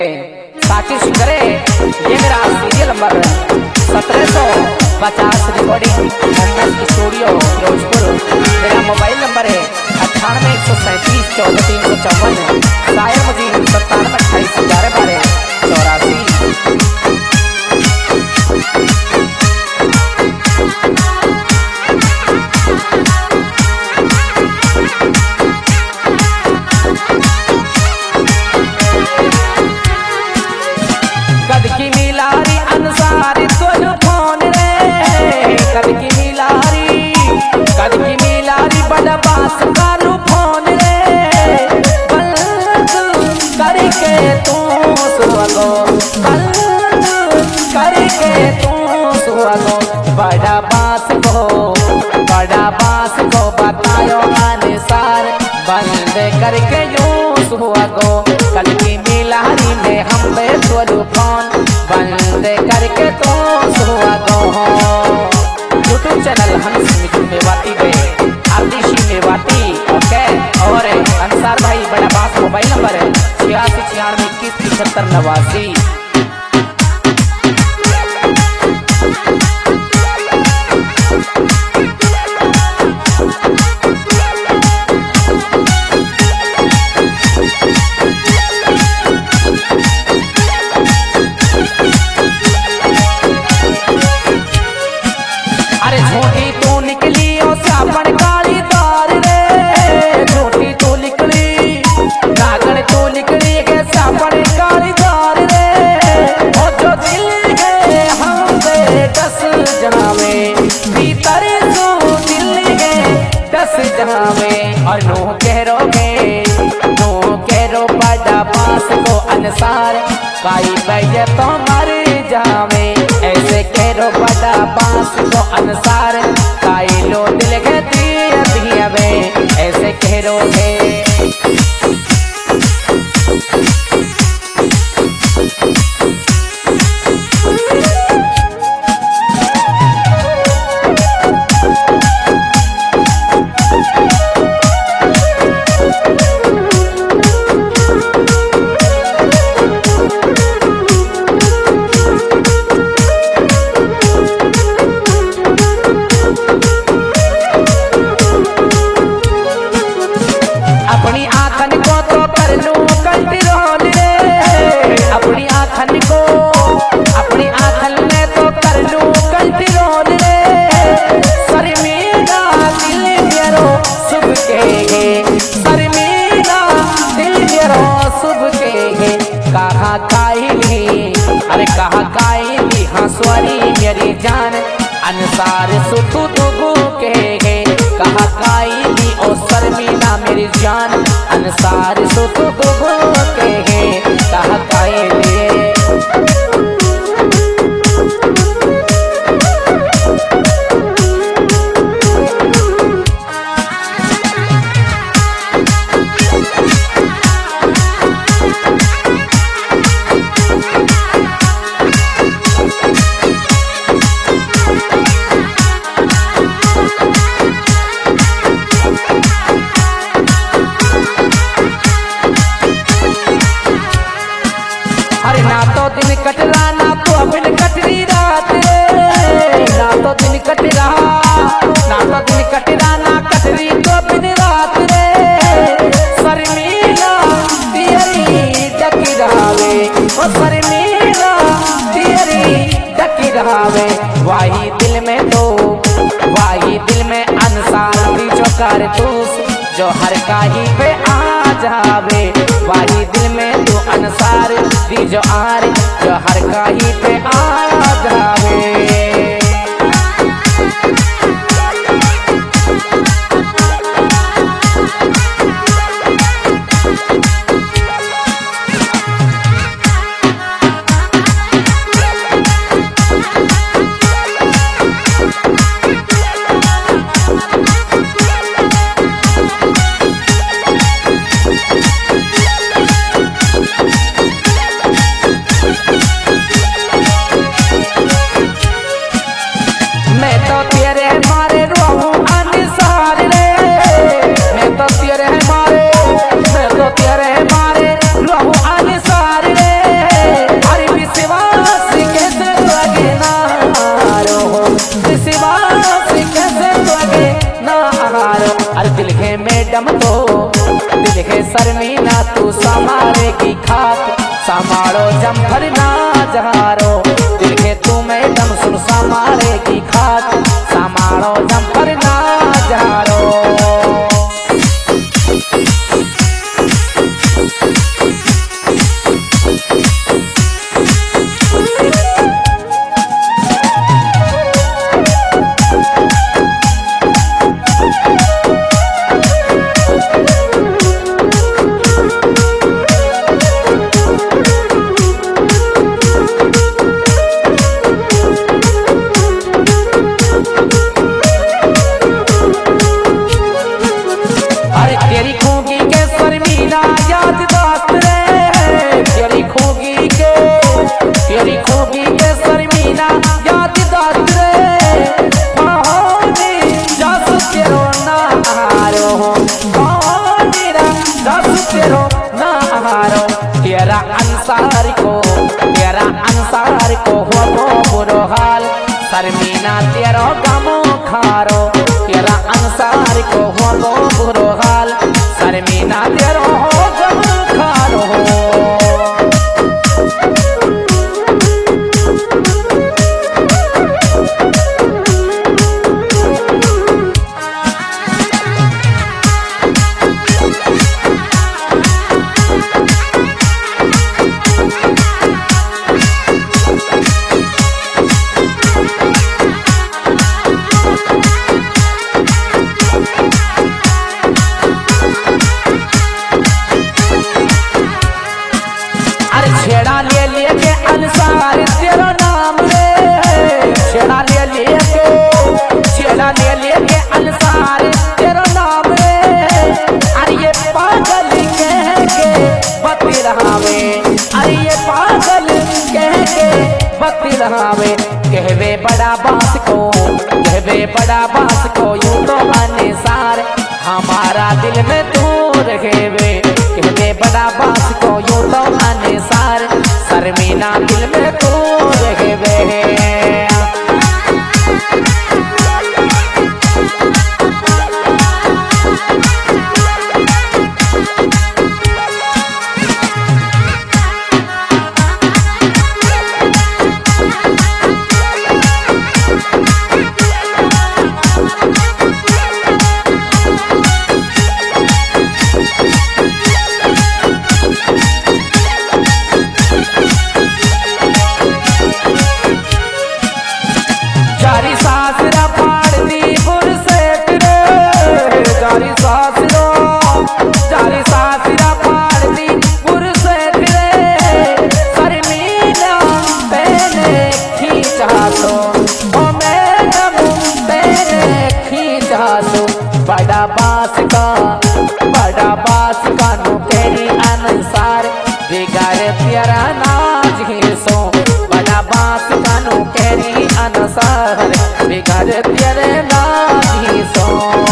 साकी सुंदरे ये मेरा serial number 1750 recording studio Firozpur. मेरा मोबाइल नंबर है 98 137 14 354। शायर मुझे 97 28 11 12 84। कद की मिलारी अंसारी तुल फोन रे, कद की मिलारी बड़ा बास कालू फोन रे। बंद करके तू सुहागो, बंद करके तू सुहागो। बड़ा बास को बतायो अनुसार, बंद करके यूं सुहागो। कद की मिलारी में हम बेसुलू फोन, बंद करके तो सुहागो। यूट्यूब चैनल हंस मिथुन मेवाती गए आदिशी मेवाती ओके। और अंसार भाई बड़ा बास मोबाइल नंबर है 86 96 21 75 89। झूठी तू निकली ओ सापन काली तार रे, झूठी तू निकली नागन तू निकली के सापन काली तार रे। ओ जो दिल गए हम दे 10 जनावे, भीतर तू दिल गए 10 जनावे। और नो कह रो बड़ा पास को अनुसार, काई बजे तो मर जावे। ऐसे कह रो बड़ा बास को अनुसार, काई लो दिल के दिया में। ऐसे कह रो है अपनी आँखन को तो कर लूं कंट्रोल रे, अपनी आँखन में तो कर लूं कंट्रोल रे। शर्मीला दिल मेरो सुब के गे, शर्मीला दिल मेरो सुब के गे। कहाँ कायली अरे कहाँ कायली हंसवारी मेरी जान, अनुसार सुतु दुगु के गे। कहाँ कायली ओ शर्मीला मेरी जान, अनुसार सुतु दुगु के गे। कहाँ कायली अरे ना तो दिन कट रहा ना तो अपन कटरी रात रे, ना तो दिन कट रहा ना कटरी तो बिन रात रे। शर्मीला तेरी डकी रहावे, ओ शर्मीला तेरी डकी रहावे। वाही दिल में अनुसार दी जो कारतूस, जो हर काही पे आ जावे। वाही दिल में तू अनुसार दी जो आर, जो हर काही पे आ जावे। समारो जम्फर ना जहारो दिल के तू मैडम सुन समारे की खाक समारो जम्फर ना जहारो अंसार को हो बुरो हाल शर्मीना तेरो गमो खारो तेरा अंसार को हो बुरो हाल शर्मीना तेरो हो गमो खारो छेड़ा ले लेके अंसार तेरा नाम रे छेड़ा ले लेके अंसार तेरा नाम रे अरे ये पागल कह के बती रहावे अरे ये पागल कह के बती रहावे कहवे बड़ा बास को यूं तो अनसार हमारा दिल में तू रखेवे कहवे बड़ा बास को यूं तो अनसार शर्मीना दिल में तू रखेवे बड़ा बास का नो तेरी अनुसार बिगाड़े तेरा नाज ही सो बड़ा बास का नो तेरी अनुसार बिगाड़े तेरे नाज ही सो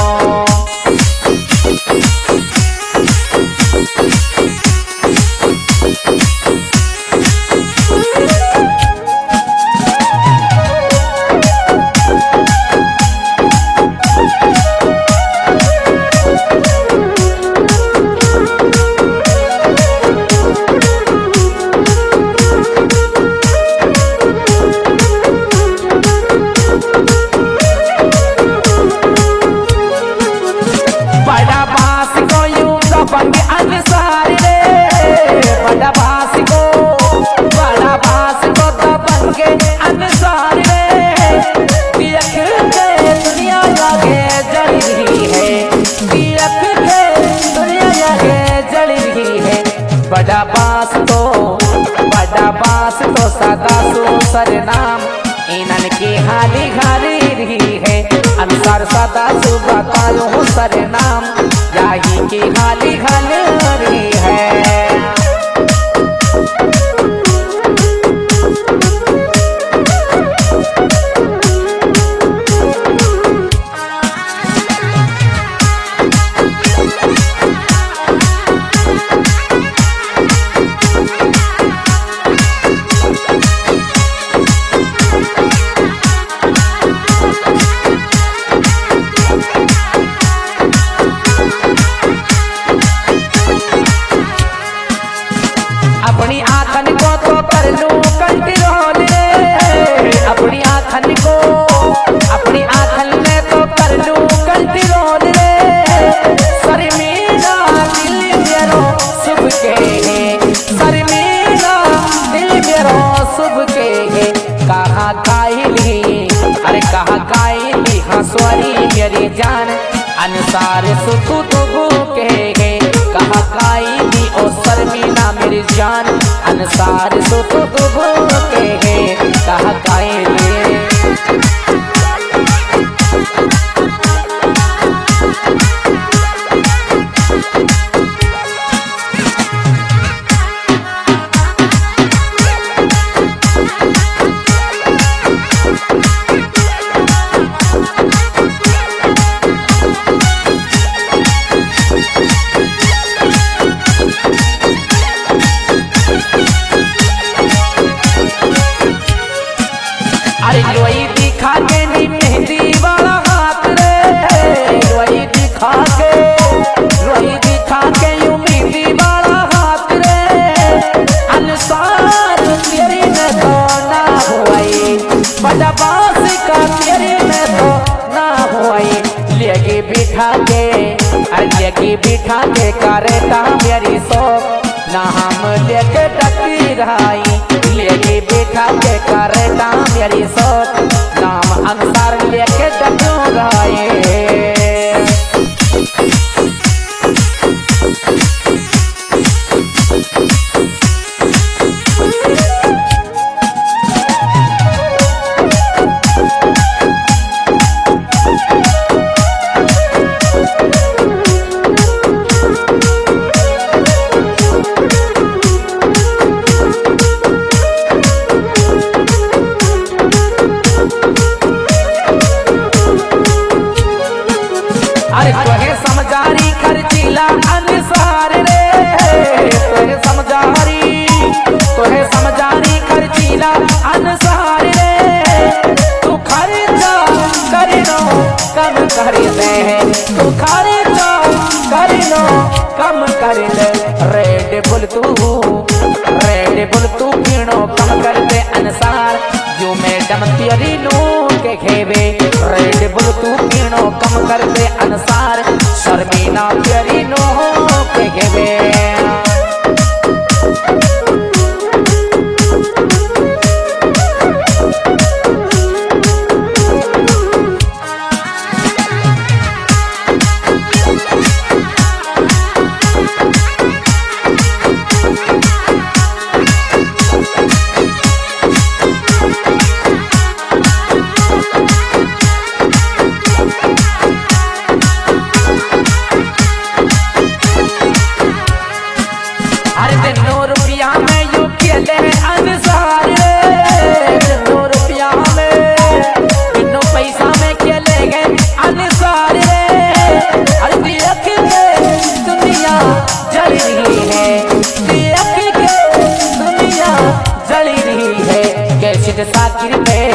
बड़ा बास तो सदा सो सरनाम इनन की हाली घाली रही है अंसार सदा सो बतायो सरनाम यही की हाली घाल रही है आँखन को तो कर लूं कंट्रोल रे, अपनी आँखन को, अपनी आँखन में तो कर लूं कंट्रोल रे। शर्मीला दिल मेरो सुब के है, शर्मीला दिल मेरो सुब के है। कहाँ कायली, अरे कहाँ कायली हंसवारी मेरी जान, अनुसार सुतु तुबू के है। कहाँ कायली ओ शर्मीला मेरी जान, अनुसार सुतु तुबू के है। कहाँ कायली लोई दिखा के नी मेहंदी वाला हाथ रे, लोई दिखा के, लोई दिखा के यूं मेहंदी वाला हाथ रे। अनुसार तेरी में तो ना हुई, बड़ा बास का तेरी में तो ना हुई। लेके बिठा के, अरे लेके बिठा के करेता मेरी सोच, ना हम लेके डकी रहाई। लेके बिठा के करेता मेरी सोच, नाम अनुसार लेके डकू रहाई। अरे तोहे समझारी खर्चीला अनुसार रे, तोहे समझारी, तोहे समझारी खर्चीला अनुसार रे। तू खर्चा करिनो कम कर दे, तू खर्चा करिनो कम कर दे। रेड बुल तू पीनो कम कर दे अनुसार, जो मैडम तेरी नो के खेवे। रेड बुल तू पीनो कम कर दे अनुसार, शर्मीला तेरी नो के खेवे। साकिर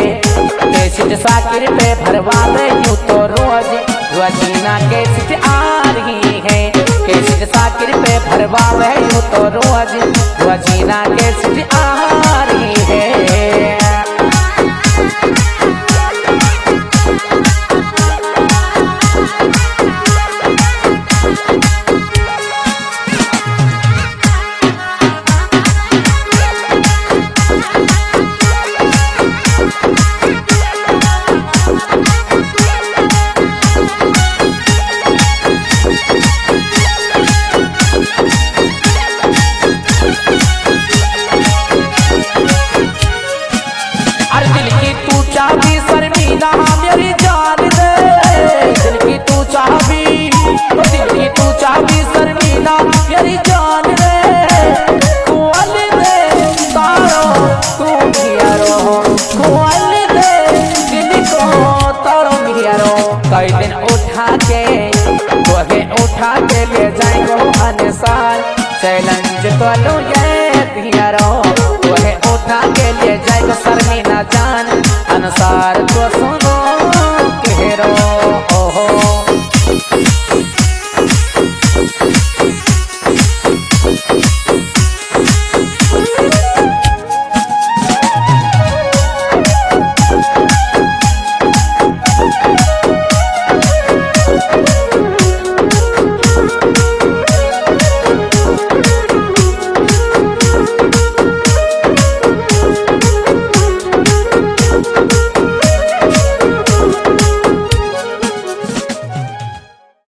पे भरवा दे यूं तो रोज, रोजीना कैसे आ रही है। कैसे साकिर पे भरवा दे यूं तो रोज, रोजीना कैसे आ रही है। चैलेंज तो लो ये दियारो, वह उठा के ले जाएगा शर्मीला जान।